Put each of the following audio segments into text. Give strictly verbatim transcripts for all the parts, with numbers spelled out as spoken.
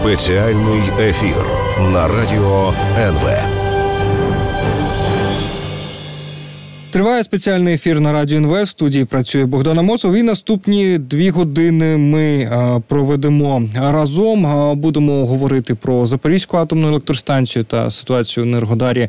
Спеціальний ефір на Радіо ен ве. Триває спеціальний ефір на Радіо ен ве. В студії працює Богдан Амосов. І наступні дві години ми проведемо разом. Будемо говорити про Запорізьку атомну електростанцію та ситуацію в Енергодарі.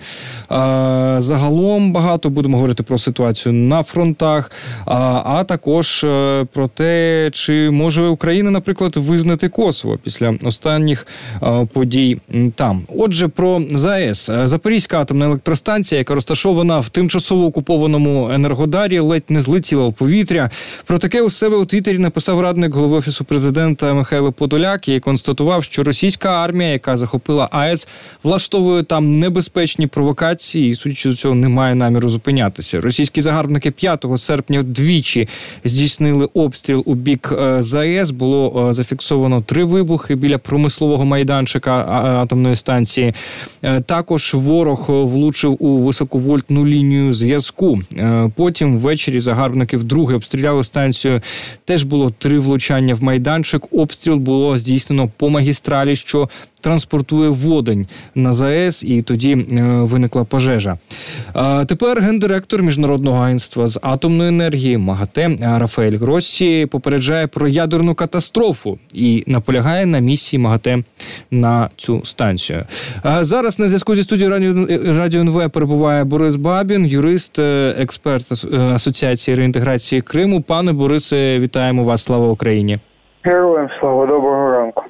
Загалом багато будемо говорити про ситуацію на фронтах, а також про те, чи може Україна, наприклад, визнати Косово після останніх подій там. Отже, про ЗАЕС. Запорізька атомна електростанція, яка розташована в тимчасово окупованому Енергодарі, ледь не злетіла в повітря. Про таке у себе у Твіттері написав радник голови Офісу президента Михайло Подоляк і констатував, що російська армія, яка захопила АЕС, влаштовує там небезпечні провокації і, судячи до цього, не має наміру зупинятися. Російські загарбники п'ятого серпня двічі здійснили обстріл у бік ЗАЕС. Було зафіксовано три вибухи біля промислового майданчика атомної станції. Також ворог влучив у високовольтну лінію зв'язку. Потім ввечері загарбники вдруге обстріляли станцію. Теж було три влучання в майданчик. Обстріл було здійснено по магістралі, що транспортує водень на ЗАЕС, і тоді виникла пожежа. А тепер гендиректор Міжнародного агентства з атомної енергії МАГАТЕ Рафаель Гроссі попереджає про ядерну катастрофу і наполягає на місії МАГАТЕ на цю станцію. А зараз на зв'язку зі студією Радіо ен ве перебуває Борис Бабін, юрист, експерт Асоціації реінтеграції Криму. Пане Борисе, вітаємо вас. Слава Україні! Героям слава, доброго ранку.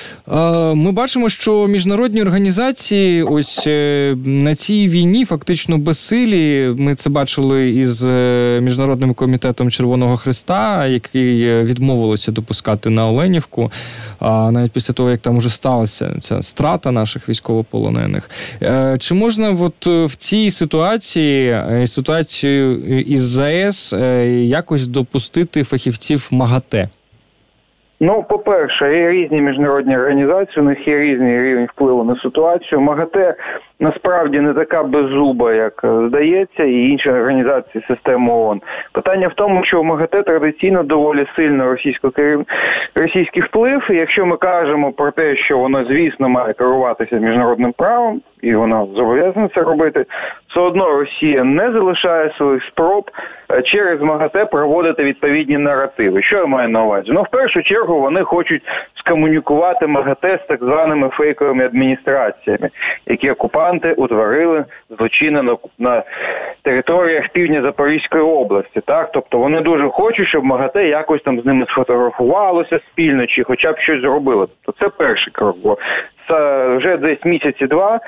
Ми бачимо, що міжнародні організації ось на цій війні фактично безсилі. Ми це бачили із Міжнародним комітетом Червоного Хреста, який відмовилося допускати на Оленівку, навіть після того, як там уже сталася ця страта наших військовополонених. Чи можна от в цій ситуації, ситуацію із ЗАЕС, якось допустити фахівців МАГАТЕ? Ну, по-перше, є різні міжнародні організації, у них є різний рівень впливу на ситуацію. МАГАТЕ насправді не така беззуба, як здається, і інші організації системи ООН. Питання в тому, що у МАГАТЕ традиційно доволі сильно російсько російський вплив, і якщо ми кажемо про те, що воно, звісно, має керуватися міжнародним правом, і вона зобов'язана це робити, все одно Росія не залишає своїх спроб через МАГАТЕ проводити відповідні наративи. Що я маю на увазі? Ну, в першу чергу, вони хочуть скомунікувати МАГАТЕ з так званими фейковими адміністраціями, які окупанти утворили злочини на, на територіях півдня Запорізької області. Так? Тобто вони дуже хочуть, щоб МАГАТЕ якось там з ними сфотографувалося спільно, чи хоча б щось зробило. Тобто це перший крок. Бо вже десь місяці-два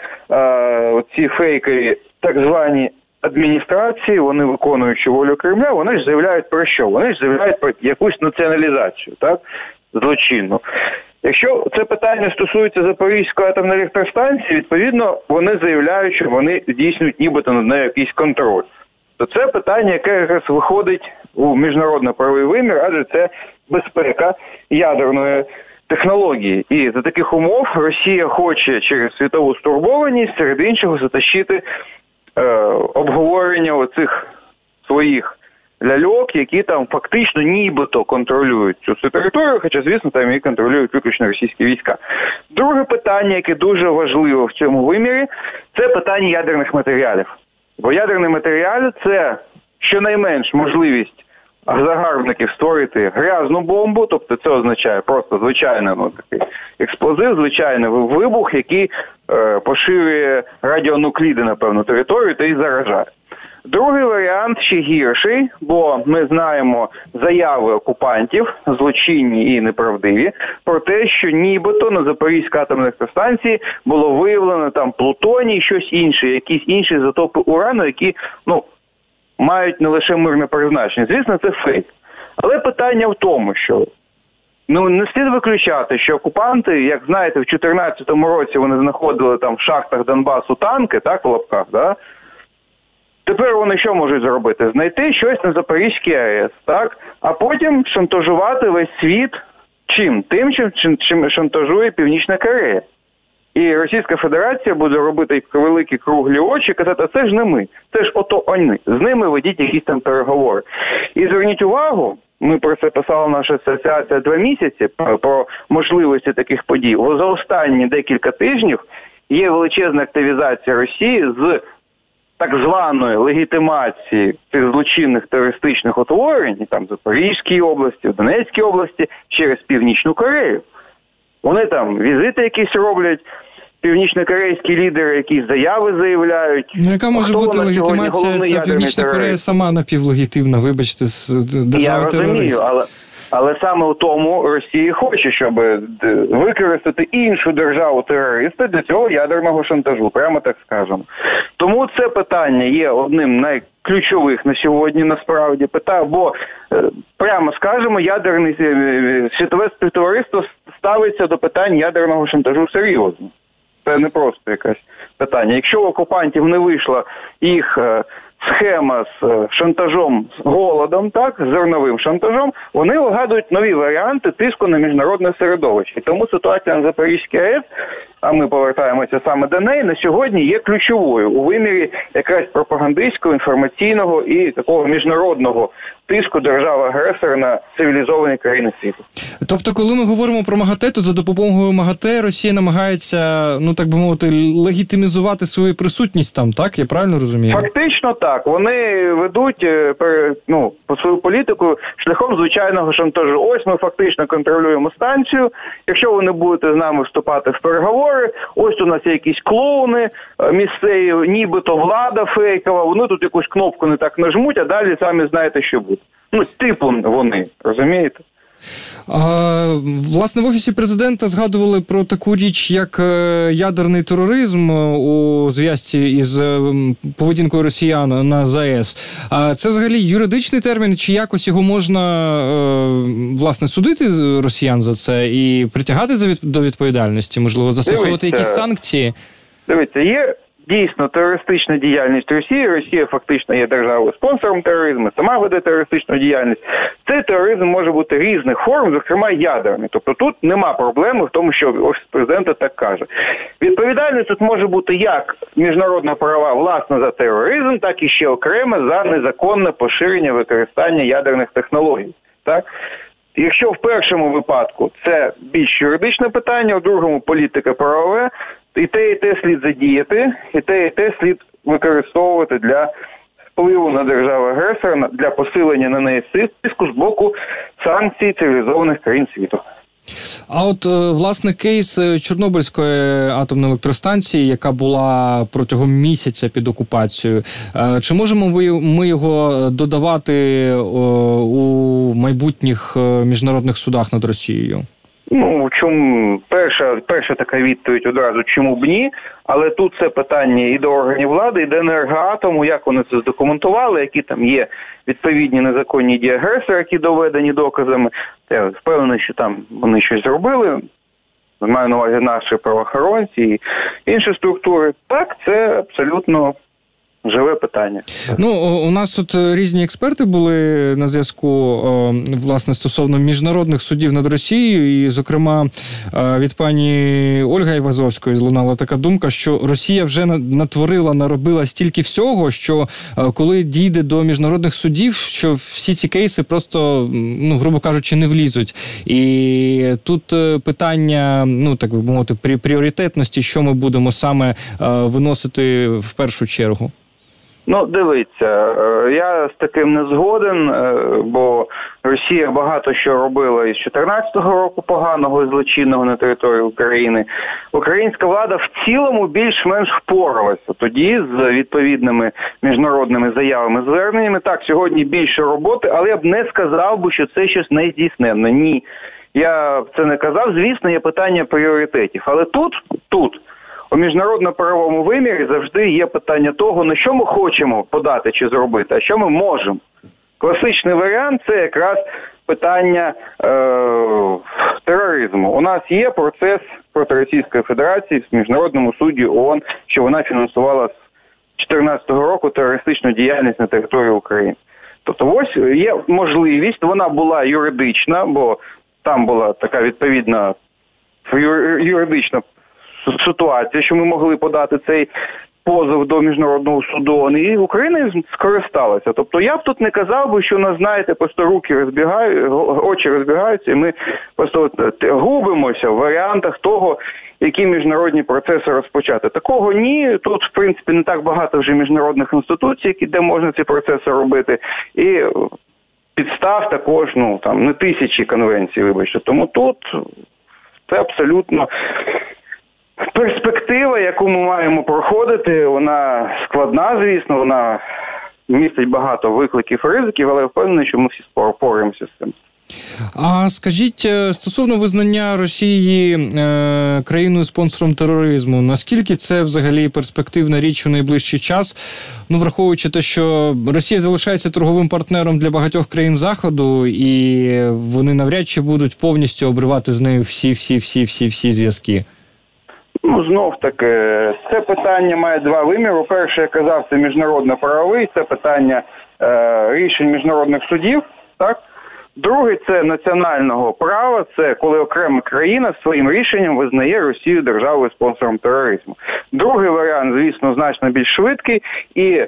ці фейкові так звані адміністрації, вони виконуючи волю Кремля, вони ж заявляють про що? Вони ж заявляють про якусь націоналізацію, так? Злочинну. Якщо це питання стосується Запорізької атомної електростанції, відповідно, вони заявляють, що вони здійснюють нібито над нею якийсь контроль. То це питання, яке якраз виходить у міжнародно-правовий вимір, адже це безпека ядерної технології. І за таких умов Росія хоче через світову стурбованість, серед іншого, затащити е, обговорення оцих своїх ляльок, які там фактично нібито контролюють цю всю територію, хоча, звісно, там її контролюють виключно російські війська. Друге питання, яке дуже важливо в цьому вимірі, це питання ядерних матеріалів. Бо ядерний матеріал – це щонайменш можливість загарбників створити грязну бомбу, тобто це означає просто звичайний ну, такий експлозив, звичайний вибух, який е, поширює радіонукліди на певну територію та і заражає. Другий варіант ще гірший, бо ми знаємо заяви окупантів, злочинні і неправдиві, про те, що нібито на Запорізькій атомній електростанції було виявлено там плутоній і щось інше, якісь інші ізотопи урану, які, ну, мають не лише мирне призначення. Звісно, це фейк. Але питання в тому, що ну, не слід виключати, що окупанти, як знаєте, в чотирнадцятому році вони знаходили там в шахтах Донбасу танки, так, в лапках, да? Тепер вони що можуть зробити? Знайти щось на Запорізькій АЕС, так? А потім шантажувати весь світ чим? Тим, чим, чим шантажує Північна Корея. І Російська Федерація буде робити великі круглі очі і казати, а це ж не ми, це ж ото вони, з ними ведіть якісь там переговори. І зверніть увагу, ми про це писала наша асоціація два місяці, про можливості таких подій. За останні декілька тижнів є величезна активізація Росії з так званої легітимації цих злочинних терористичних утворень, там в Запорізькій області, в Донецькій області, через Північну Корею. Вони там візити якісь роблять, північно-корейські лідери якісь заяви заявляють. Ну, яка може бути легітимація? Ця Північна Корея сама напівлегітимна, вибачте, з держави терористів. Я розумію, але... Але саме у тому Росія хоче, щоб використати іншу державу-терориста для цього ядерного шантажу, прямо так скажемо. Тому це питання є одним з найключових на сьогодні, насправді. Питання, бо, прямо скажемо, ядерне світове співтовариство ставиться до питань ядерного шантажу серйозно. Це не просто якесь питання. Якщо у окупантів не вийшла їх схема з шантажом, з голодом, так, з зерновим шантажом, вони вигадують нові варіанти тиску на міжнародне середовище. І тому ситуація на Запорізькій АЕС, а ми повертаємося саме до неї, на сьогодні є ключовою у вимірі якраз пропагандистського, інформаційного і такого міжнародного тиску держави-агресора на цивілізовані країни світу. Тобто, коли ми говоримо про МАГАТЕ, то за допомогою МАГАТЕ Росія намагається, ну так би мовити, легітимізувати свою присутність там, так? Я правильно розумію? Фактично так. Вони ведуть ну, по свою політику шляхом звичайного шантажу. Ось ми фактично контролюємо станцію. Якщо ви не будете з нами вступати в переговори, ось у нас є якісь клоуни місцеві, нібито влада фейкова, вони тут якусь кнопку не так нажмуть, а далі самі знаєте, що буде. Ну, типу вони, розумієте? А, власне, в Офісі Президента згадували про таку річ, як ядерний тероризм у зв'язці із поведінкою росіян на ЗАЕС. А це взагалі юридичний термін, чи якось його можна, власне, судити росіян за це і притягати до відповідальності, можливо, застосовувати Дивіться, якісь санкції? Дивіться, є дійсно терористична діяльність Росії. Росія фактично є державою-спонсором тероризму, сама веде терористичну діяльність. Цей тероризм може бути різних форм, зокрема ядерний. Тобто тут нема проблеми в тому, що Офіс Президента так каже. Відповідальність тут може бути як міжнародна права, власне, за тероризм, так і ще окремо за незаконне поширення використання ядерних технологій. Так? Якщо в першому випадку це більш юридичне питання, у другому політика правове, і те, і те слід задіяти, і те, і те слід використовувати для впливу на державу-агресора, для посилення на неї тиску з боку санкцій цивілізованих країн світу. А от, власне, кейс Чорнобильської атомної електростанції, яка була протягом місяця під окупацією, чи можемо ми його додавати у майбутніх міжнародних судах над Росією? Ну, чому перша, перша така відповідь одразу, чому б ні, але тут це питання і до органів влади, і до Енергоатому, як вони це здокументували, які там є відповідні незаконні дії агресора, які доведені доказами. Я впевнений, що там вони щось зробили, маю на увазі наші правоохоронці і інші структури. Так, це абсолютно живе питання. Ну, у нас тут різні експерти були на зв'язку, власне, стосовно міжнародних судів над Росією, і, зокрема, від пані Ольги Айвазовської злунала така думка, що Росія вже натворила, наробила стільки всього, що коли дійде до міжнародних судів, що всі ці кейси просто, ну, грубо кажучи, не влізуть. І тут питання, ну, так би мовити, пріоритетності, що ми будемо саме виносити в першу чергу. Ну, дивіться, я з таким не згоден, бо Росія багато що робила із чотирнадцятого року поганого і злочинного на території України. Українська влада в цілому більш-менш впоралася тоді з відповідними міжнародними заявами, зверненнями. Так, сьогодні більше роботи, але я б не сказав би, що це щось не здійсненне. Ні, я б це не казав. Звісно, є питання пріоритетів. Але тут, тут, у міжнародно-правовому вимірі завжди є питання того, на що ми хочемо подати чи зробити, а що ми можемо. Класичний варіант – це якраз питання е- тероризму. У нас є процес проти Російської Федерації в Міжнародному суді ООН, що вона фінансувала з дві тисячі чотирнадцятого року терористичну діяльність на території України. Тобто ось є можливість, вона була юридична, бо там була така відповідна юридична ситуація, що ми могли подати цей позов до Міжнародного суду, і Україна скористалася. Тобто я б тут не казав би, що нас, знаєте, просто руки розбігають, очі розбігаються, і ми просто губимося в варіантах того, які міжнародні процеси розпочати. Такого ні. Тут, в принципі, не так багато вже міжнародних інституцій, де можна ці процеси робити. І підстав також, ну, там, не тисячі конвенцій, вибачте. Тому тут це абсолютно перспектива, яку ми маємо проходити. Вона складна, звісно, вона містить багато викликів і ризиків, але я впевнений, що ми всі впораємося з цим. А скажіть, стосовно визнання Росії е, країною-спонсором тероризму, наскільки це взагалі перспективна річ у найближчий час? Ну, враховуючи те, що Росія залишається торговим партнером для багатьох країн Заходу, і вони навряд чи будуть повністю обривати з нею всі-всі-всі-всі-всі зв'язки. Ну, знов-таки, це питання має два виміри. Перше, я казав, це міжнародно-правовий, це питання е, рішень міжнародних судів, так? Другий – це національного права, це коли окрема країна своїм рішенням визнає Росію державою спонсором тероризму. Другий варіант, звісно, значно більш швидкий і е,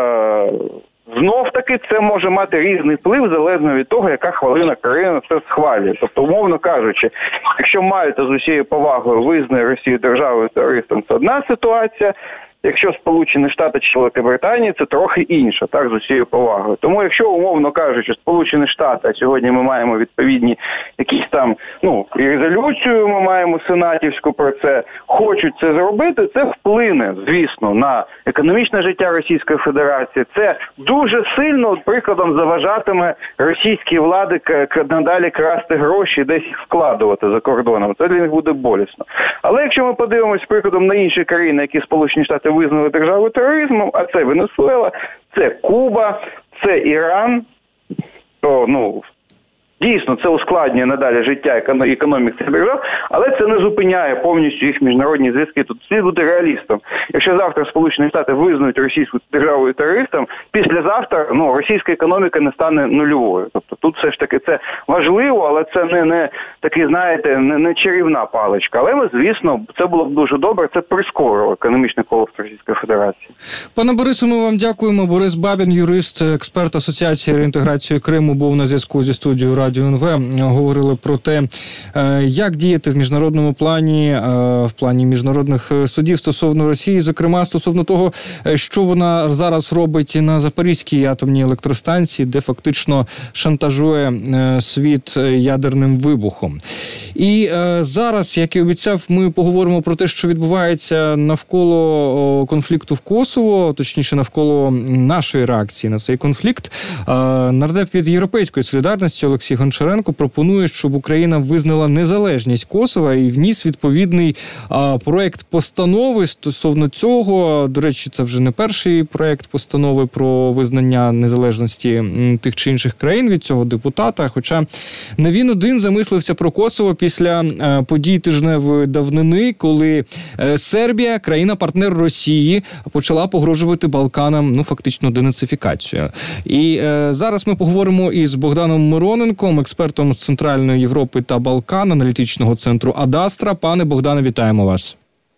знов-таки це може мати різний вплив залежно від того, яка хвилина країна це схвалює. Тобто, умовно кажучи, якщо Мальта з усією повагою визнає Росію державою терористом, це одна ситуація. Якщо Сполучені Штати чи Великобританія, це трохи інша, так, з усією повагою. Тому якщо, умовно кажучи, Сполучені Штати, а сьогодні ми маємо відповідні якісь там, ну, і резолюцію ми маємо сенатівську про це, хочуть це зробити, це вплине, звісно, на економічне життя Російської Федерації. Це дуже сильно, от, прикладом, заважатиме російській влади надалі красти гроші і десь їх вкладувати за кордоном. Це для них буде болісно. Але якщо ми подивимось, прикладом, на інші країни, які Сполучені Штати визнали державою тероризмом, а це Венесуела, це Куба, це Іран, то, ну, дійсно, це ускладнює надалі життя економік цих держав, але це не зупиняє повністю їх міжнародні зв'язки. Тут слід бути реалістом. Якщо завтра Сполучені Штати визнають російську державою терористом, післязавтра, ну, російська економіка не стане нульовою. Тобто тут все ж таки це важливо, але це не, не такий, знаєте, не, не чарівна паличка. Але, звісно, це було б дуже добре, це прискорило економічний колапс Російської Федерації. Пане Борису, ми вам дякуємо. Борис Бабін, юрист, експерт Асоціації реінтеграції Криму, був на зв'язку зі студією Радіо ен ве. Говорили про те, як діяти в міжнародному плані, в плані міжнародних судів стосовно Росії, зокрема стосовно того, що вона зараз робить на Запорізькій атомній електростанції, де фактично шантажує світ ядерним вибухом. І зараз, як і обіцяв, ми поговоримо про те, що відбувається навколо конфлікту в Косово, точніше навколо нашої реакції на цей конфлікт. Нардеп від Європейської солідарності Олексій Гончаренко пропонує, щоб Україна визнала незалежність Косова і вніс відповідний а, проект постанови стосовно цього. До речі, це вже не перший проект постанови про визнання незалежності тих чи інших країн від цього депутата, хоча не він один замислився про Косово після а, подій тижневої давнини, коли а, Сербія, країна-партнер Росії, почала погрожувати Балканам, ну, фактично, денацифікацією. І а, зараз ми поговоримо із Богданом Мироненком, експертом з Центральної Європи та Балкан, аналітичного центру Адастра. Пане Богдане, вітаємо вас.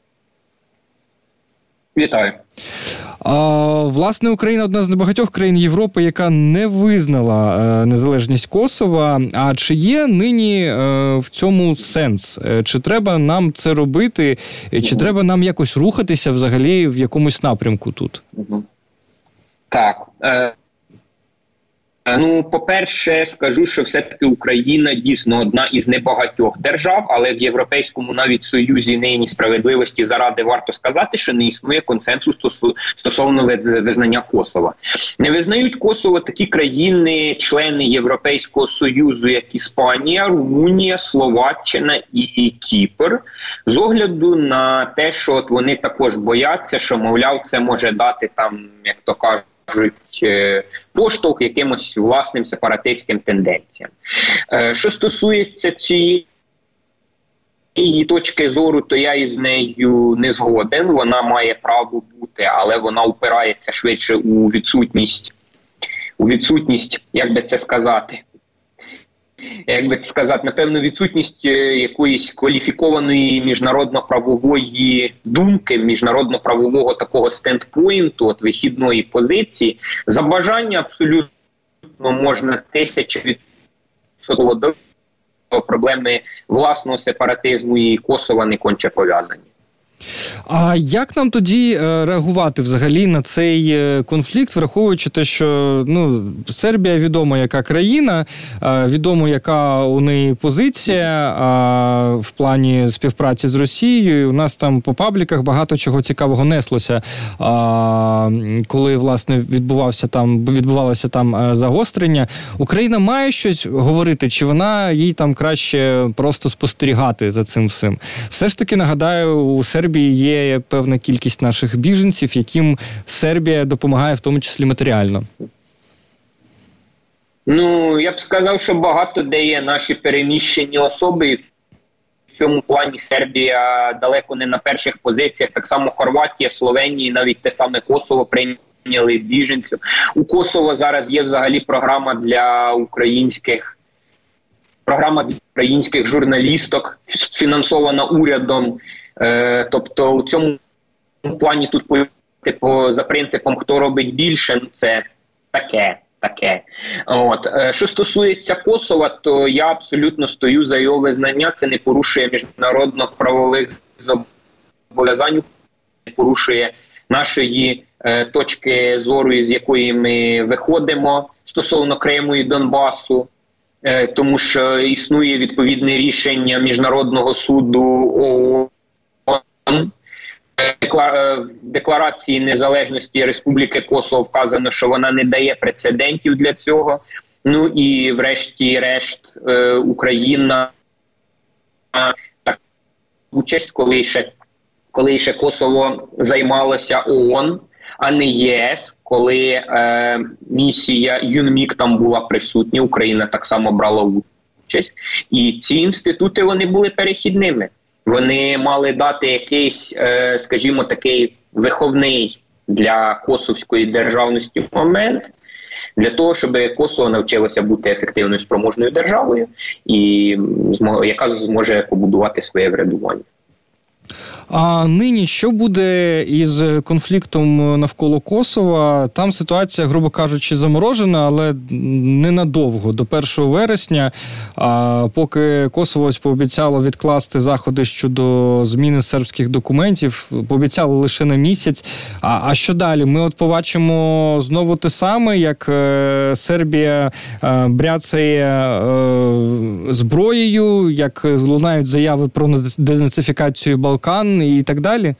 Вітаю. А, власне, Україна одна з небагатьох країн Європи, яка не визнала е, незалежність Косова. А чи є нині е, в цьому сенс? Е, чи треба нам це робити? Чи угу. треба нам якось рухатися взагалі в якомусь напрямку тут? Угу. Так. Е... Ну, по-перше, скажу, що все-таки Україна дійсно одна із небагатьох держав, але в Європейському навіть Союзі нині справедливості заради варто сказати, що не існує консенсус стосовно визнання Косова. Не визнають Косово такі країни, члени Європейського Союзу, як Іспанія, Румунія, Словаччина і Кіпр, з огляду на те, що от вони також бояться, що, мовляв, це може дати там, як то кажуть, поштовх якимось власним сепаратистським тенденціям. Що стосується цієї точки зору, то я із нею не згоден. Вона має право бути, але вона упирається швидше у відсутність, у відсутність, як би це сказати, як би сказати, напевно, відсутність якоїсь кваліфікованої міжнародно-правової думки, міжнародно-правового такого стендпойнту, от вихідної позиції, за бажання абсолютно можна тисячі відсотково до проблеми власного сепаратизму і Косова не конче пов'язані. А як нам тоді реагувати взагалі на цей конфлікт, враховуючи те, що ну, Сербія відома яка країна, відомо яка у неї позиція в плані співпраці з Росією. У нас там по пабліках багато чого цікавого неслося, коли, власне, відбувався там, відбувалося там загострення. Україна має щось говорити, чи вона їй там краще просто спостерігати за цим всім? Все ж таки, нагадаю, у Сербії є певна кількість наших біженців, яким Сербія допомагає, в тому числі матеріально. Ну, я б сказав, що багато де є наші переміщені особи. В цьому плані Сербія далеко не на перших позиціях. Так само Хорватія, Словенія, навіть те саме Косово прийняли біженців. У Косово зараз є взагалі програма для українських програма для українських журналісток, фінансована урядом. Е, тобто у цьому плані тут типу, за принципом «хто робить більше», ну це таке, таке. От. Е, що стосується Косова, то я абсолютно стою за його визнання, це не порушує міжнародно-правових зобов'язань, не порушує нашої е, точки зору, з якої ми виходимо стосовно Криму і Донбасу. Тому що існує відповідне рішення Міжнародного суду ООН, в Декларації незалежності Республіки Косово вказано, що вона не дає прецедентів для цього. Ну і врешті-решт Україна так участь, коли ще, коли ще Косово займалося ООН, а не ЄС, коли е, місія ЮНМІК там була присутня, Україна так само брала участь. І ці інститути, вони були перехідними. Вони мали дати якийсь, е, скажімо, такий виховний для косовської державності момент, для того, щоб Косово навчилося бути ефективною спроможною державою, і яка зможе побудувати своє врядування. А нині що буде із конфліктом навколо Косова? Там ситуація, грубо кажучи, заморожена, але ненадовго, до першого вересня, а поки Косово ось пообіцяло відкласти заходи щодо зміни сербських документів, пообіцяло лише на місяць. А, а що далі? Ми от побачимо знову те саме, як е, Сербія е, бряцає е, зброєю, як лунають заяви про денацифікацію Балкан і так далі?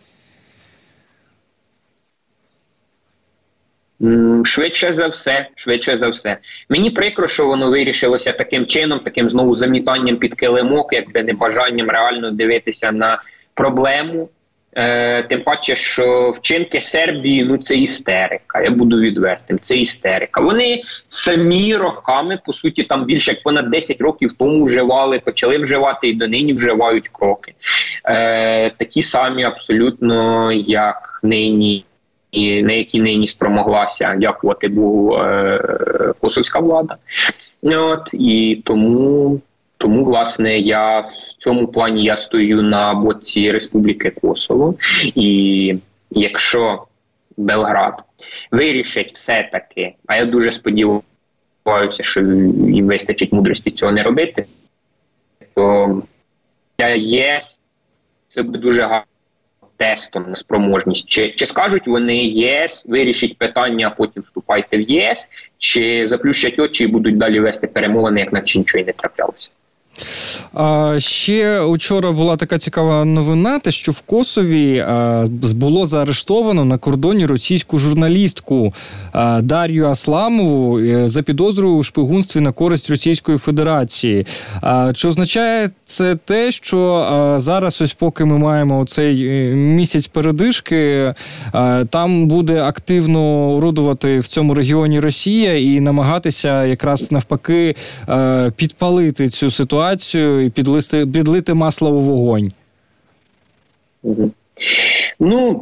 Швидше за все, швидше за все. Мені прикро, що воно вирішилося таким чином, таким знову замітанням під килимок, якби небажанням реально дивитися на проблему. Е, тим паче, що вчинки Сербії, ну це істерика, я буду відвертим, це істерика. Вони самі роками, по суті, там більше як понад десять років тому вживали, почали вживати і донині вживають кроки. Е, такі самі абсолютно, як нині, і на які нині спромоглася, дякувати Богу, е, косовська влада. От, і тому... Тому, власне, я в цьому плані я стою на боці Республіки Косово. І якщо Белград вирішить все-таки, а я дуже сподіваюся, що їм вистачить мудрості цього не робити, то для ЄС це буде дуже гарним тестом на спроможність. Чи, чи скажуть вони ЄС, вирішить питання, а потім вступайте в ЄС, чи заплющать очі і будуть далі вести перемовини, як наче нічого і не траплялося. А, ще учора була така цікава новина, те, що в Косові а, було заарештовано на кордоні російську журналістку а, Дар'ю Асламову а, за підозрою у шпигунстві на користь Російської Федерації. А, чи означає це те, що а, зараз, ось поки ми маємо оцей місяць передишки, а, там буде активно орудувати в цьому регіоні Росія і намагатися якраз навпаки а, підпалити цю ситуацію і підлити, підлити масло у вогонь? Ну,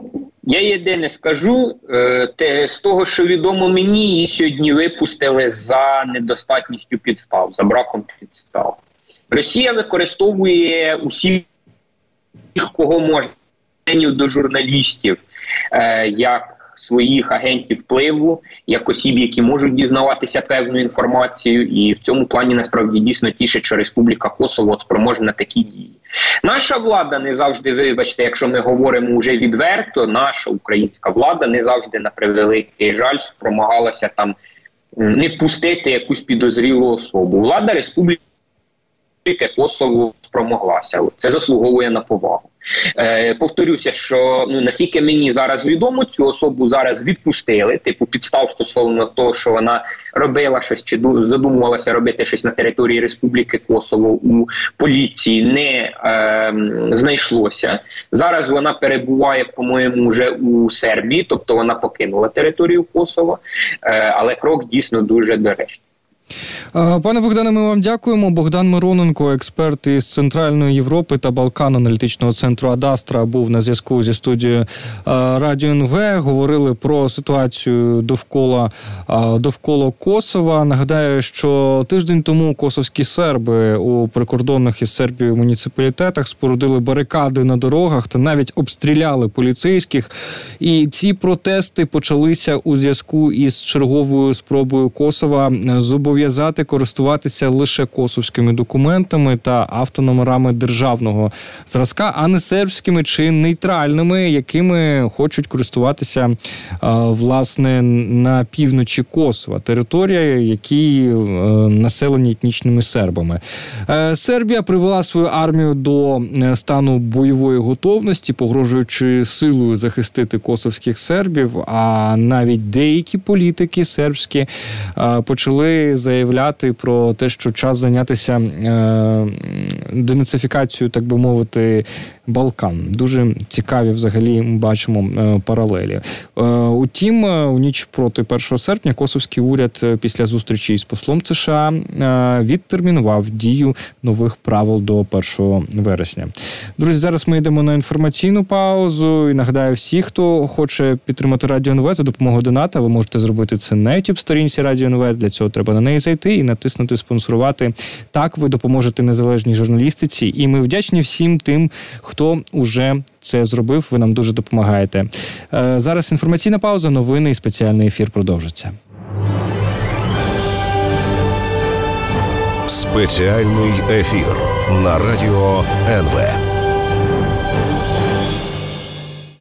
Я єдине скажу, те, з того, що відомо мені, її сьогодні випустили за недостатністю підстав, за браком підстав. Росія використовує усіх, кого може, до журналістів, як своїх агентів впливу, як осіб, які можуть дізнаватися певну інформацію, і в цьому плані насправді дійсно тішить, що Республіка Косово спроможна на такі дії. Наша влада не завжди, вибачте, якщо ми говоримо вже відверто, наша українська влада не завжди, на превеликий жаль, спромагалася там не впустити якусь підозрілу особу. Влада Республіки Косово спромоглася. Це заслуговує на повагу. Е, повторюся, що ну, наскільки мені зараз відомо, цю особу зараз відпустили, типу підстав стосовно того, що вона робила щось чи задумувалася робити щось на території Республіки Косово, у поліції не е, знайшлося. Зараз вона перебуває, по-моєму, вже у Сербії, тобто вона покинула територію Косово, е, але крок дійсно дуже доречний. Пане Богдане, ми вам дякуємо. Богдан Мироненко, експерт із Центральної Європи та Балкан аналітичного центру Адастра, був на зв'язку зі студією Радіо ен ве. Говорили про ситуацію довкола, довкола Косова. Нагадаю, що тиждень тому косовські серби у прикордонних із Сербією муніципалітетах спорудили барикади на дорогах та навіть обстріляли поліцейських. І ці протести почалися у зв'язку із черговою спробою Косова зобов'язати користуватися лише косовськими документами та автономерами державного зразка, а не сербськими чи нейтральними, якими хочуть користуватися, власне, на півночі Косова, територія, які населені етнічними сербами. Сербія привела свою армію до стану бойової готовності, погрожуючи силою захистити косовських сербів, а навіть деякі політики сербські почали заявляти про те, що час зайнятися е, денацифікацією, так би мовити, Балкан. Дуже цікаві взагалі ми бачимо е, паралелі. Е, утім, у ніч проти першого серпня косовський уряд після зустрічі із послом США е, відтермінував дію нових правил до першого вересня. Друзі, зараз ми йдемо на інформаційну паузу і нагадаю всіх, хто хоче підтримати Радіо ен ве за допомогою доната, ви можете зробити це на YouTube-сторінці Радіо ен ве. Для цього треба на неї зайти і натиснути «Спонсорувати». Так ви допоможете незалежній журналістиці. І ми вдячні всім тим, хто уже це зробив. Ви нам дуже допомагаєте. Зараз інформаційна пауза, новини і спеціальний ефір продовжиться. Спеціальний ефір на Радіо ен ве.